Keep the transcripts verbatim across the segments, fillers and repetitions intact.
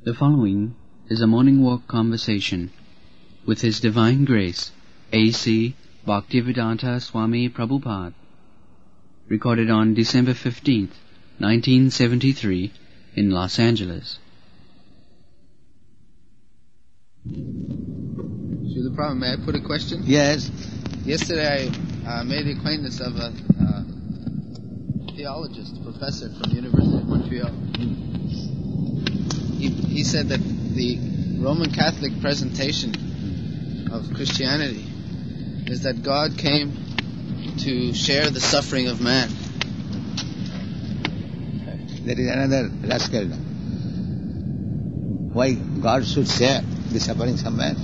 The following is a morning walk conversation with His Divine Grace, A C Bhaktivedanta Swami Prabhupada, recorded on December fifteenth, nineteen seventy-three, in Los Angeles. Srila Prabhupada, may I put a question? Yes. Yesterday I uh, made the acquaintance of a uh, theologist, professor from the University of Montreal. He, he said that the Roman Catholic presentation of Christianity is that God came to share the suffering of man. That is another rascal. Why God should share the sufferings of man?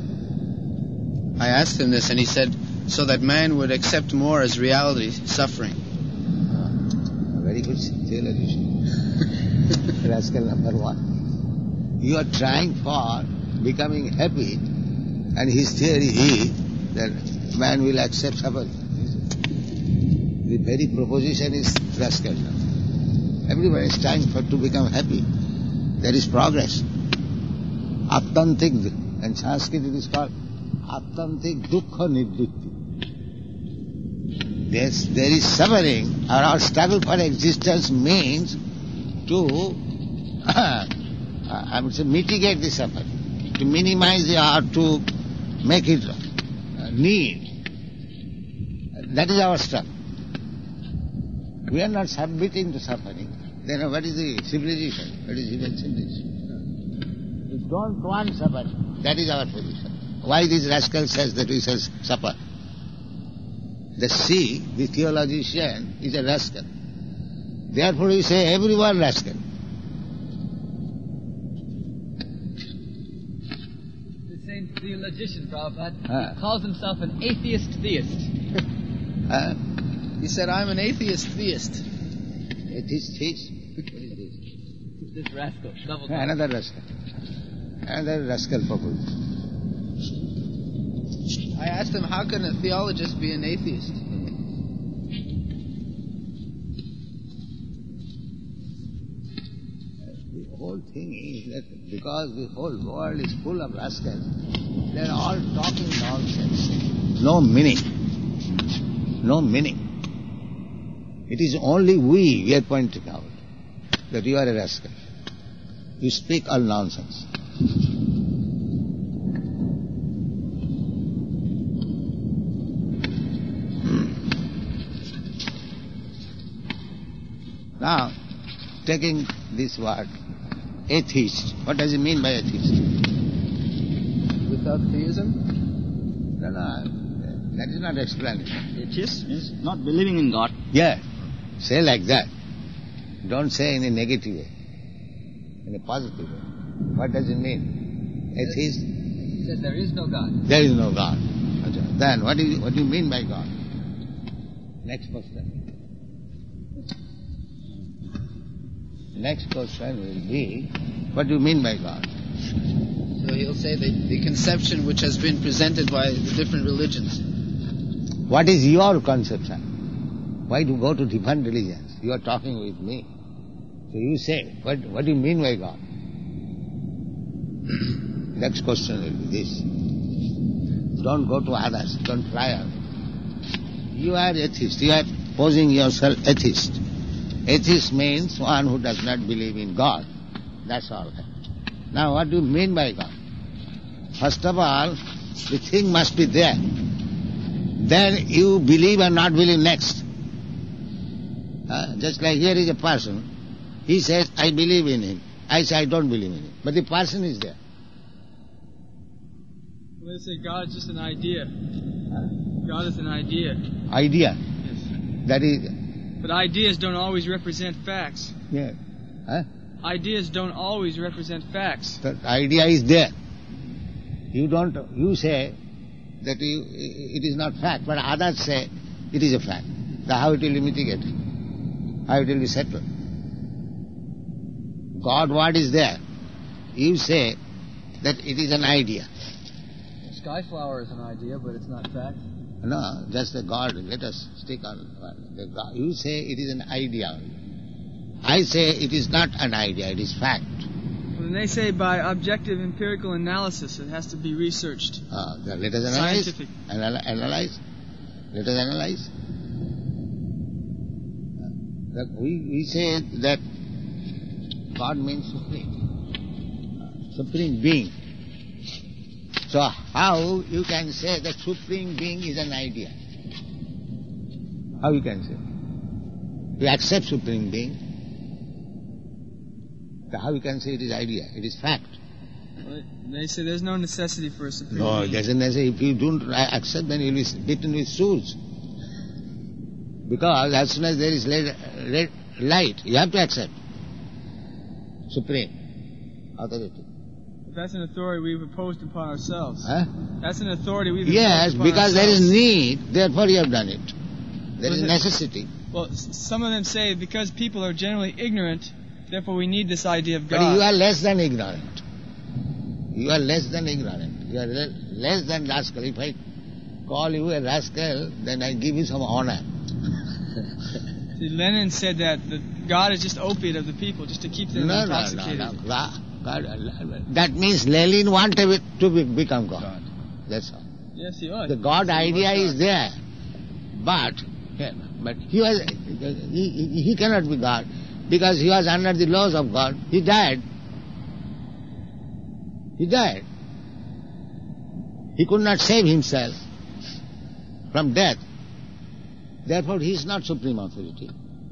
I asked him this and he said, so that man would accept more as reality, suffering. Ah, very good theologian. Rascal number one. You are trying for becoming happy, and his theory is that man will accept suffering. The very proposition is rascal. Everybody is trying for to become happy. There is progress. Attantik, and Sanskrit it is called Attantik Dukkha Nivritti. Yes, there is suffering, or our struggle for existence means to I would say mitigate the suffering, to minimize it or to make it uh, need. That is our struggle. We are not submitting to suffering. Then what is the civilization? What is human civilization? We don't want suffering. That is our position. Why this rascal says that we shall suffer? The C, the theologian, is a rascal. Therefore we say everyone rascal. The logician, Prabhupada, Ah. he calls himself an atheist theist. Huh? He said, I'm an atheist theist. Atheist theist? What is this? This rascal, double talk. Another rascal. Another rascal Prabhu. I asked him, how can a theologist be an atheist? The whole thing is that because the whole world is full of rascals, they are all talking nonsense. No meaning. No meaning. It is only we, we are pointing out that you are a rascal. You speak all nonsense. Now, taking this word, atheist, what does it mean by atheist? Without theism? No, no, that is not explanation. Atheist means not believing in God. Yeah, say like that. Don't say in a negative way, in a positive way. What does it mean? Atheist? He said there is no God. There is no God. Then what do you, what do you mean by God? Next question. Next question will be, what do you mean by God? So he'll say that the conception which has been presented by the different religions. What is your conception? Why do you go to different religions? You are talking with me. So you say, what, what do you mean by God? Next question will be this. Don't go to others. Don't try others. You are atheist. You are posing yourself atheist. Atheist means one who does not believe in God. That's all. Now what do you mean by God? First of all, the thing must be there. Then you believe or not believe next. Uh, just like here is a person. He says, I believe in him. I say, I don't believe in him. But the person is there. They say God is just an idea. Huh? God is an idea. Idea. Yes. That is, But ideas don't always represent facts. yeah. Huh? Ideas don't always represent facts. The idea is there. You don't, you say that you, it is not fact, but others say it is a fact. So how it will be mitigated? How it will be settled? God word is there. You say that it is an idea. Skyflower is an idea, but it's not fact. No, just the God. Let us stick on the God. You say it is an idea. I say it is not an idea, it is fact. When they say by objective empirical analysis, it has to be researched. Uh, let us analyze. Scientific. Anal- analyze. Let us analyze. That we, we say that God means supreme, uh, supreme being. So how you can say that supreme being is an idea? How you can say? You accept supreme being. So how you can say it is idea? It is fact. Well, they say there's no necessity for a supreme No, being. there's a necessity. If you don't accept, then you will be beaten with swords. Because as soon as there is red light, you have to accept supreme authority. That's an authority we've imposed upon ourselves. Huh? That's an authority we've Yes, imposed upon because there ourselves. is need, therefore you have done it. There Was is it- necessity. Well, s- some of them say because people are generally ignorant, therefore we need this idea of But God. you are less than ignorant. You are less than ignorant. You are le- less than rascal. If I call you a rascal, then I give you some honor. See, Lenin said that the God is just opiate of the people, just to keep them No, no, no, intoxicated. no. God, God, that means Lenin wanted it to be, become God. That's all. Yes, he was. The God He was idea God. is there, but yeah, but he was he, he, he cannot be God because he was under the laws of God. He died. He died. He could not save himself from death. Therefore, he is not supreme authority.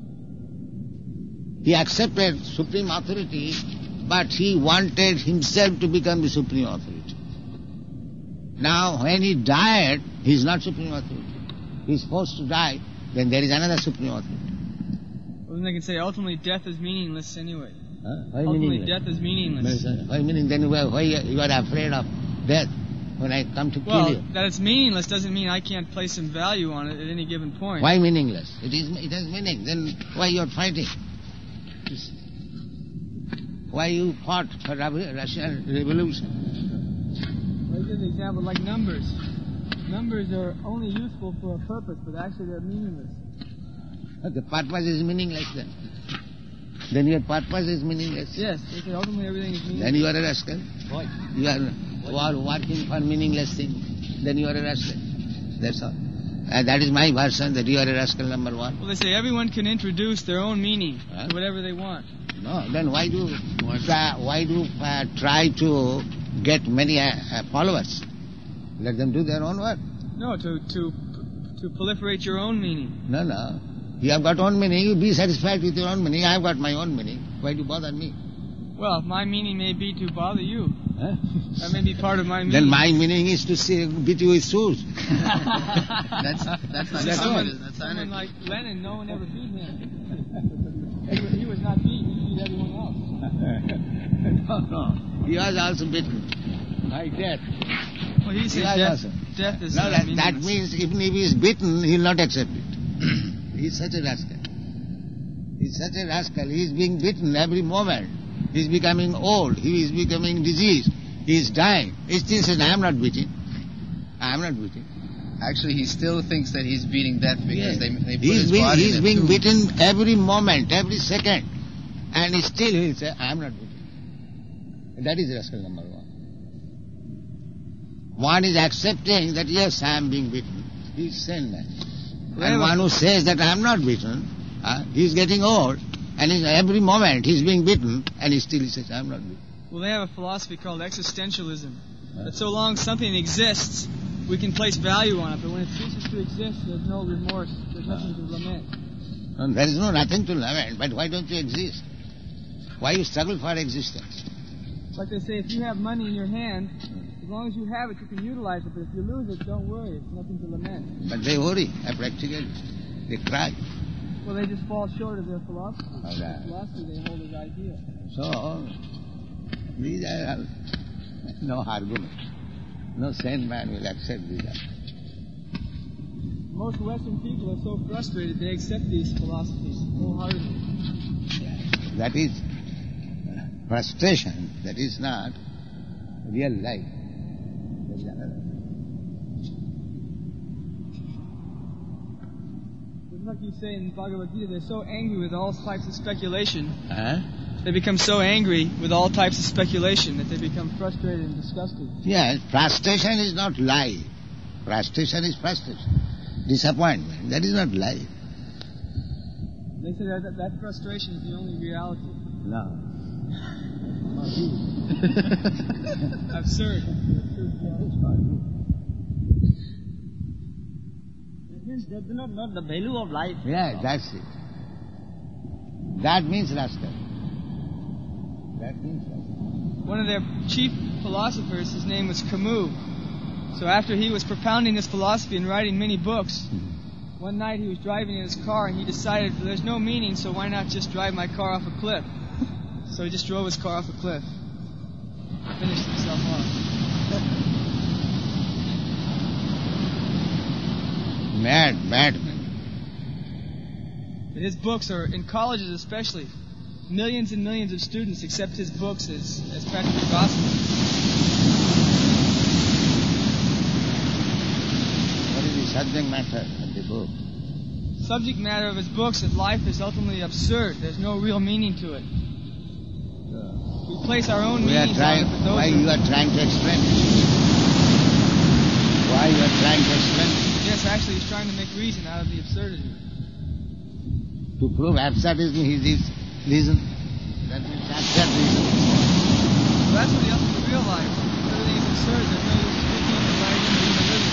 He accepted supreme authority, but he wanted himself to become the supreme authority. Now, when he died, he is not supreme authority. He is forced to die, then there is another supreme authority. Well, then they can say ultimately death is meaningless anyway. Huh? Why Ultimately meaningless? death is meaningless. Why meaning? Then why, why you are afraid of death when I come to Well, kill you? that it's meaningless doesn't mean I can't place some value on it at any given point. Why meaningless? It is. It has meaning. Then why you are fighting? Why you fought for Rev- Russian revolution? Well, give an example like numbers. Numbers are only useful for a purpose, but actually they're meaningless. The purpose is meaningless then. Then your purpose is meaningless. Yes, they say ultimately everything is meaningless. Then you are a rascal. You are, you are working for meaningless thing. Then you are a rascal. That's all. And that is my version that you are a rascal number one. Well, they say everyone can introduce their own meaning Huh? to whatever they want. No, then why do try, why do uh, try to get many uh, uh, followers? Let them do their own work. No, to to to proliferate your own meaning. No, no. You have got own meaning. You be satisfied with your own meaning. I have got my own meaning. Why do you bother me? Well, my meaning may be to bother you. Huh? That may be part of my meaning. Then my meaning is to see, beat you with swords. That's that's not That's someone, anarchy. That's someone anarchy. like Lenin, no one ever beat him. he, was, he was not beat. He beat everyone else. No, no. He was also beaten by death. Well, he said Yeah, death, also. death is No, uh, that, that meaningless. means even if he is beaten, he will not accept it. He is such a rascal. He is such a rascal. He is being beaten every moment. He is becoming old. He is becoming diseased. He is dying. He still says, I am not beaten. I am not beaten. Actually, he still thinks that he's beating death because Yes. they they put He is his being, body he is in a being tomb. beaten every moment, every second. And still he will say, I am not beaten. That is rascal number one. One is accepting that, yes, I am being beaten. He is sane man. And one who says that I am not beaten, uh, he is getting old, and in every moment he is being beaten, and he still says, I am not beaten. Well, they have a philosophy called existentialism. That so long something exists, we can place value on it, but when it ceases to exist, there's no remorse, there's nothing to lament. And there is no nothing to lament, but why don't you exist? Why you struggle for existence? Like they say, if you have money in your hand, as long as you have it, you can utilize it, but if you lose it, don't worry, it's nothing to lament. But they worry, uh, practically. They cry. Well, they just fall short of their philosophy. Oh, that. The philosophy they hold as ideal. So, these are no argument. No sane man will accept these arguments. Most Western people are so frustrated, they accept these philosophies wholeheartedly. That is frustration. That is not real life. That is another. It's like you say in Bhagavad Gita, they're so angry with all types of speculation. Huh? they become so angry with all types of speculation that they become frustrated and disgusted. Yes, frustration is not lie. Frustration is frustration. Disappointment, that is not lie. They say that, that that frustration is the only reality. No. Absurd. It means they do not know the value of life. Yeah, that's it. That means rascal. That means rascal. One of their chief philosophers, his name was Camus. So after he was propounding this philosophy and writing many books, one night he was driving in his car and he decided there's no meaning, so why not just drive my car off a cliff? So he just drove his car off a cliff. Finished himself off. Mad, madman. But his books are, in colleges especially, millions and millions of students accept his books as, as practical gospel. What is the subject matter of the book? Subject matter of his books is life is ultimately absurd. There's no real meaning to it. We place our own We are meanings trying, on it, but those why are, you are trying to explain it? Why you are trying to explain it? yes, actually he's trying to make reason out of the absurdity. To prove absurdism is his reason. That means absurd reason. So that's what he has to realize. Everything is absurd. There's no use speaking or writing or even living.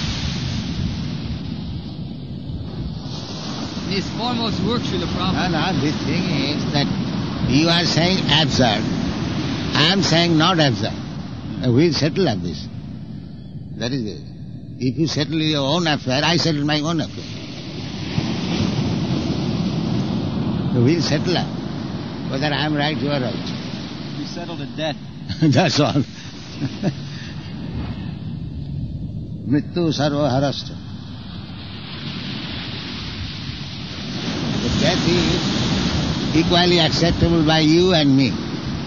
His foremost work, Srila No, Prabhupada. no, the thing is that you are saying absurd. I am saying not absurd. We will settle up this. That is it. If you settle your own affair, I settle my own affair. We will settle up. Whether I am right, you are right. We settled a debt. That's all. Mrityu sarva harashta. The death is equally acceptable by you and me.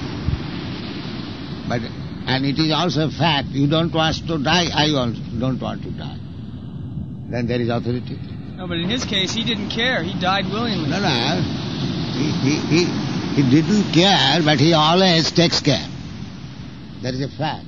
But and it is also a fact, you don't want to die, I also don't want to die. Then there is authority. No, but in his case, he didn't care. He died willingly. No, no. He, he, he, he didn't care, but he always takes care. That is a fact.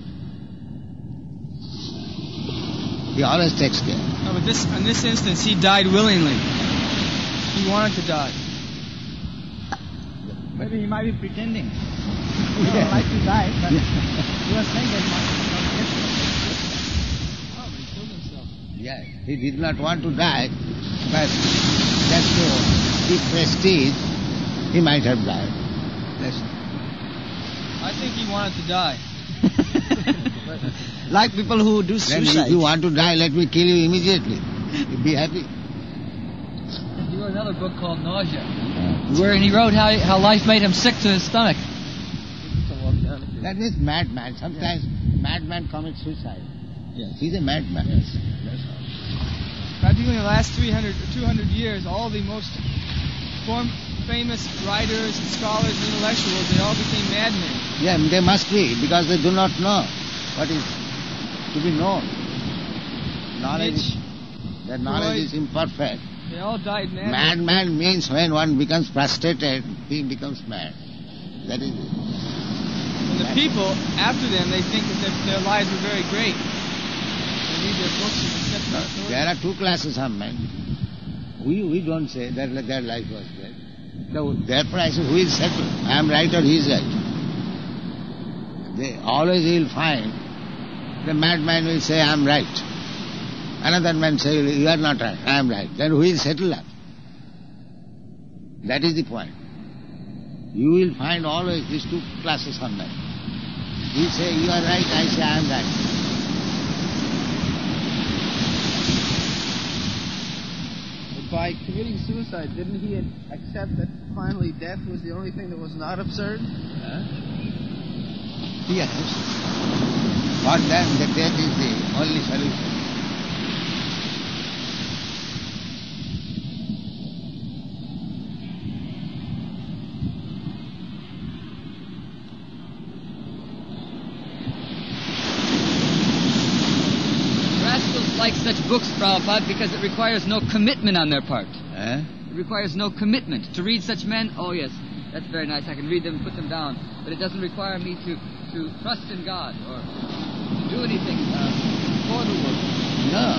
He always takes care. No, but this, in this instance, he died willingly. He wanted to die. Maybe he might be pretending. He would like to die, but he was saying that he wanted to die. Oh, but he killed himself. Yes, he did not want to die, but just to keep prestige, he might have died. That's I think he wanted to die. Like people who do Then suicide. if you want to die, let me kill you immediately. You'll be happy. He wrote another book called Nausea, wherein he wrote how, how life made him sick to his stomach. That is madman. Sometimes madman commits suicide. Yes. He's a madman. Yes. That's all. Practically in the last three hundred or two hundred years, all the most form, famous writers and scholars and intellectuals, they all became madmen. Yeah, they must be, because they do not know what is to be known. Knowledge, Nietzsche, their knowledge Freud. is imperfect. They all died madmen. Madman means when one becomes frustrated, he becomes mad. That is it. And the people after them, they think that their, their lives were very great. They read their books and accept their authority. There are two classes of men. We we don't say that their life was great. So therefore I say, who is settled? I am right or he is right. They always will find the madman will say, I am right. Another man say, you are not right, I am right. Then who will settle up? That is the point. You will find always these two classes of men. He say, you are right, I say, I am right. By committing suicide, didn't he accept that finally death was the only thing that was not absurd? Huh? Yes. For them, the death is the only solution. Rascals like such books, Prabhupada, because it requires no commitment on their part. Eh? It requires no commitment. To read such men, oh yes, that's very nice, I can read them and put them down. But it doesn't require me to, to trust in God or to do anything uh, for the world. No.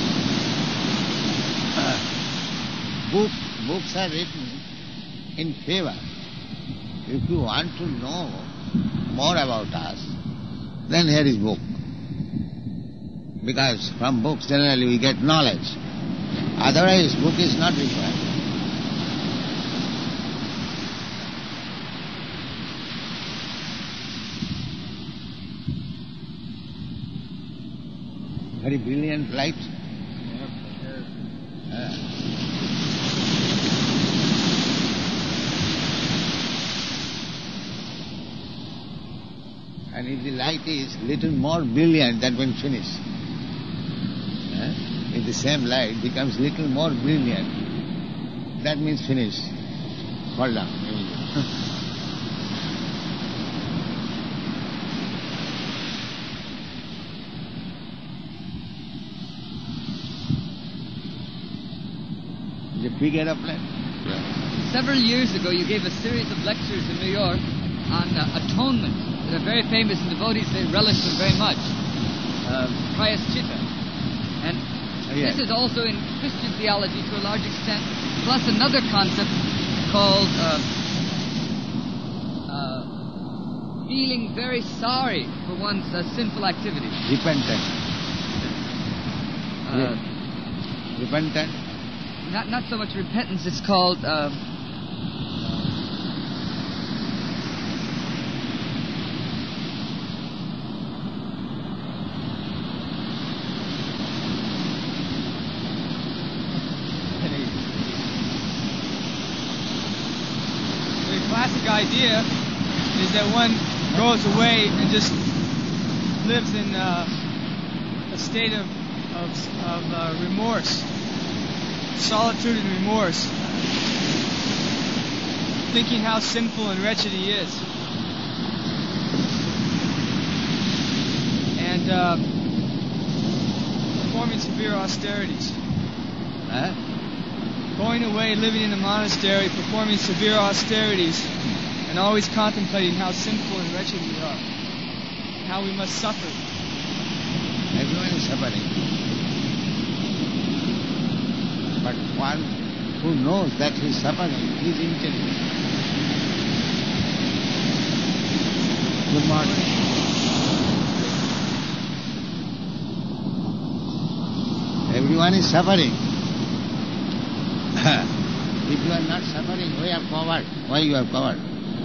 Uh, book, books are written in favor. If you want to know more about us, then here is book. Because from books generally we get knowledge. Otherwise book is not required. Very brilliant light. Uh, and if the light is little more brilliant, that when finished. Uh, if the same light becomes little more brilliant, that means finished. Fall down. The big aeroplane. Yeah. Several years ago, you gave a series of lectures in New York on uh, atonement that are very famous, and devotees, they relish them very much. Uh, Prayaschitta. And Yes. this is also in Christian theology to a large extent, plus another concept called uh, uh, feeling very sorry for one's uh, sinful activities. Repentant. Uh, Repentant. Not not so much repentance. It's called uh, The classic idea is that one goes away and just lives in uh, a state of of, of uh, remorse, solitude and remorse, thinking how sinful and wretched he is, and uh, performing severe austerities. Huh? Going away, living in a monastery, performing severe austerities, and always contemplating how sinful and wretched we are, and how we must suffer. Everyone is suffering. But one who knows that he is suffering, he is intelligent. Good morning. Everyone is suffering. If you are not suffering, why you are covered? Why you are covered?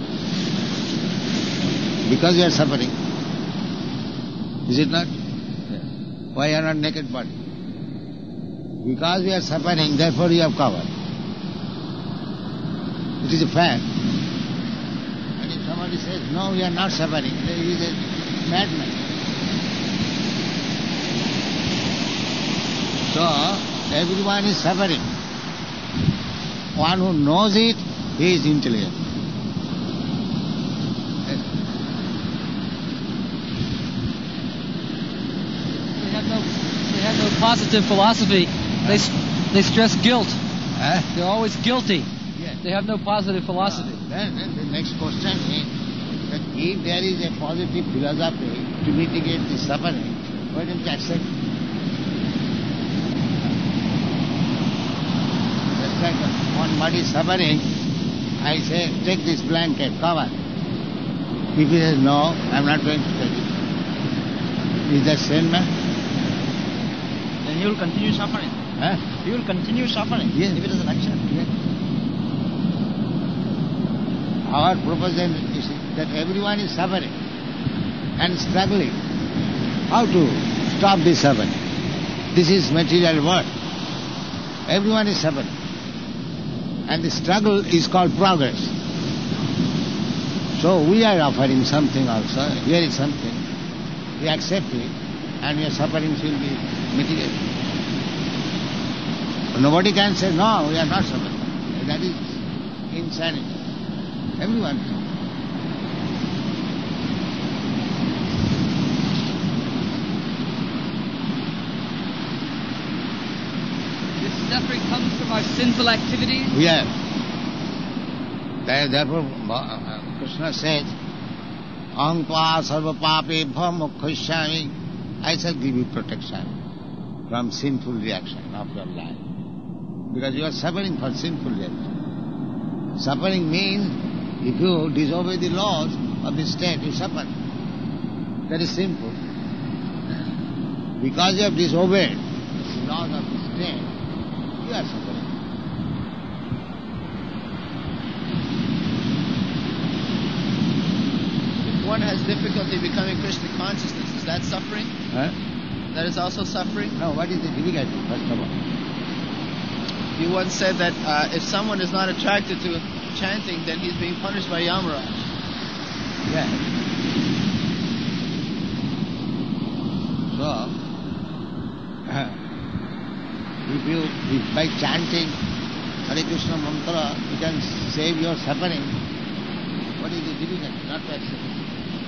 Because you are suffering. Is it not? Why you are not naked body? Because we are suffering, therefore you are covered. It is a fact. And if somebody says, no, we are not suffering, then he is a madman. So, everyone is suffering. One who knows it, he is intelligent. They have no, they have no positive philosophy. They s- they stress guilt. Huh? They're always guilty. Yes. They have no positive philosophy. Then, then the next question is that if there is a positive philosophy to mitigate the suffering, why don't you accept it? Just like one body is suffering, I say, take this blanket, cover. If he says, no, I'm not going to take it. Is that same man? Then you will continue suffering. Huh? You will continue suffering Yes. if it is an action. Yes. Our proposal is that everyone is suffering and struggling. How to stop this suffering? This is material world. Everyone is suffering. And the struggle is called progress. So we are offering something also. Here is something. We accept it and your sufferings will be mitigated. Nobody can say, no, we are not suffering. That is insanity. Everyone. This suffering comes from our sinful activities? Yes. There- Therefore, uh, Krishna says, Aham tva sarva papebhya mokshaami, I shall give you protection from sinful reaction of your life. Because you are suffering for sinful reaction. Suffering means if you disobey the laws of the state, you suffer. That is simple. Because you have disobeyed the laws of the state, you are suffering. If one has difficulty becoming Krishna consciousness, is that suffering? Huh? That is also suffering? Now, what is the difficulty, first of all? You once said that uh, if someone is not attracted to chanting, then he's being punished by Yamaraj. Yeah. So, if you, if by chanting Hare Krishna mantra, you can save your suffering, what is the difficulty? Not to accept it.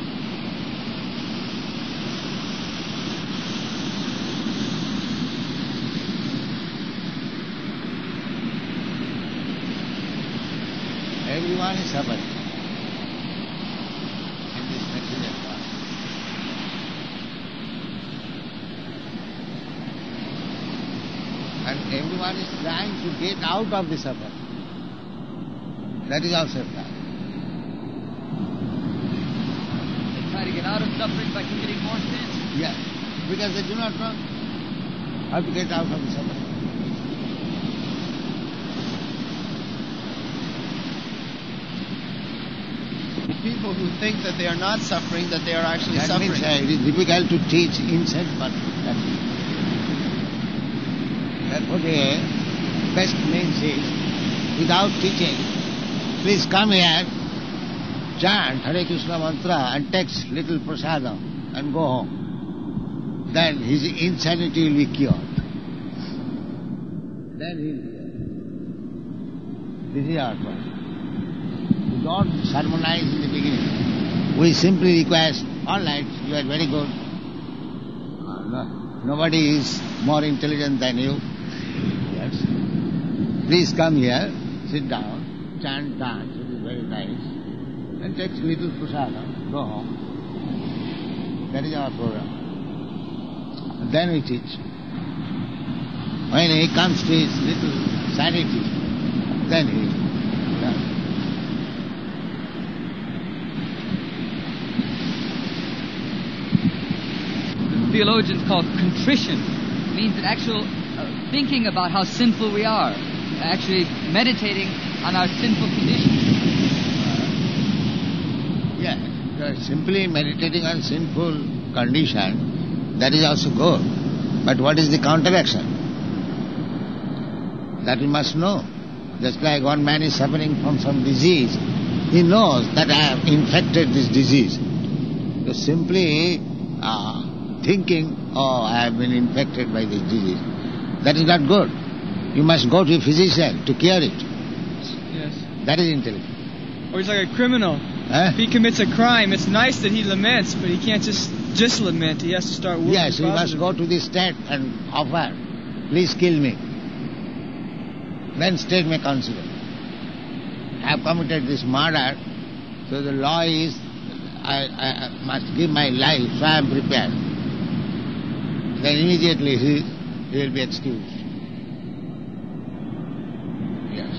Everyone is suffering in this material world. And everyone is trying to get out of the suffering. That is also a problem. They try to get out of suffering by committing more sins. Yes, because they do not know how to get out of the suffering. People who think that they are not suffering, that they are actually That suffering. means uh, it is difficult to teach inside person. Therefore the best means is, without teaching, please come here, chant Hare Krishna mantra and take little prasadam and go home. Then his insanity will be cured. Then he will be cured. This is our point. We don't sermonize in the beginning. We simply request, all right, you are very good. Uh, no, nobody is more intelligent than you. Yes. Please come here, sit down, chant, dance, it is very nice. And take little prasadam, go home. That is our program. And then we teach. When he comes to his little sanity, then he does. Theologians call contrition. It means that actual uh, thinking about how sinful we are, actually meditating on our sinful condition. Yeah, you are simply meditating on sinful condition, that is also good. But what is the counteraction? That we must know. Just like one man is suffering from some disease, he knows that I have infected this disease. So simply uh, thinking, oh, I have been infected by this disease, that is not good. You must go to a physician to cure it. Yes. That is intelligence. Or he's like a criminal. Huh? If he commits a crime, it's nice that he laments, but he can't just just lament. He has to start working Yes, you must positive. go to the state and offer, please kill me. Then state may consider. I have committed this murder, so the law is I, I, I must give my life, so I am prepared. Then immediately he, he will be excused. Yes.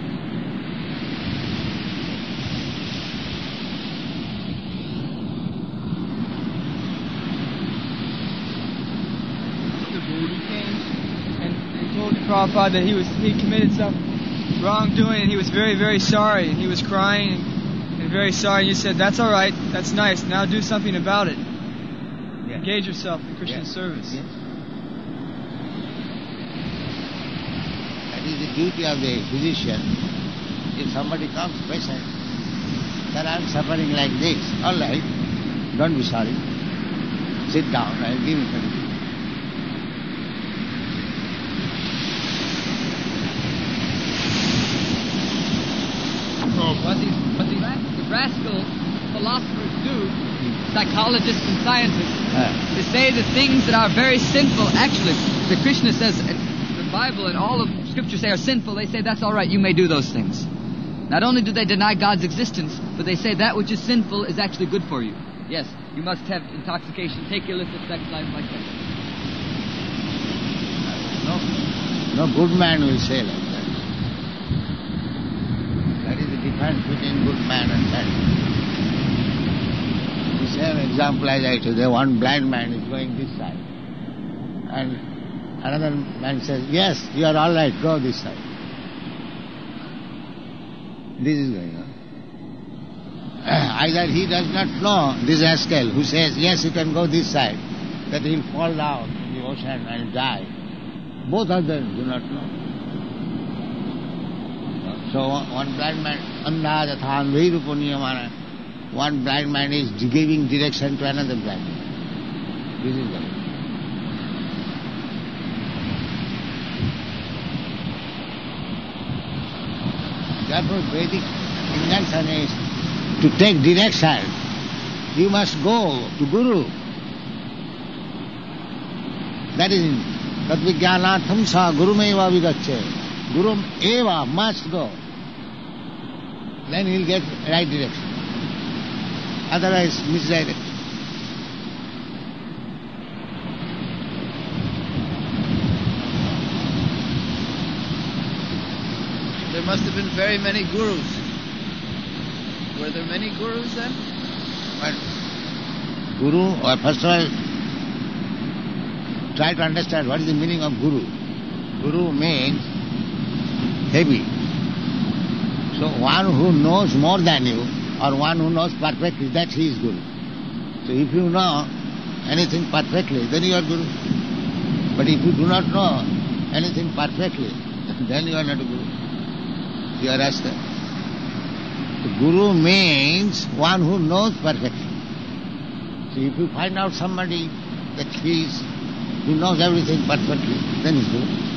The Buddha came and he told Prabhupada that he was he committed some wrongdoing and he was very, very sorry and he was crying and, and very sorry. And you said, that's all right, that's nice, now do something about it. Yes. Engage yourself in Christian Yes. service. Yes. That is the duty of the physician. If somebody comes patient, that I am suffering like this, all right, don't be sorry. Sit down, I will give you medicine. What these, what these the rascal philosophers do, psychologists and scientists, Uh, to say the things that are very sinful. Actually, the Krishna says in the Bible and all of scriptures say are sinful, they say that's all right, you may do those things. Not only do they deny God's existence, but they say that which is sinful is actually good for you. Yes, you must have intoxication, take illicit sex life like that. No, no good man will say like that. That is the difference between good man and bad man. The same example as I told you, one blind man is going this side. And another man says, yes, you are all right, go this side. This is going on. Either he does not know, this rascal who says, yes, you can go this side, that he will fall down in the ocean and die. Both of them do not know. So one blind man, andha jatha andhairupo niyamana, one blind man is giving direction to another blind man. This is the Therefore, Vedic injunction is to take direction. You must go to Guru. That is Tadvijnanatham sa Gurumeva vigacche. Guru eva must go. Then he will get right direction. Otherwise, misdirection. There must have been very many gurus. Were there many gurus then? But Guru, or first of all, try to understand what is the meaning of Guru. Guru means heavy. So one who knows more than you, or one who knows perfectly, that he is Guru. So if you know anything perfectly, then you are Guru. But if you do not know anything perfectly, then you are not a Guru. You are Rasta. The Guru means one who knows perfectly. So if you find out somebody that he is, who knows everything perfectly, then he is Guru.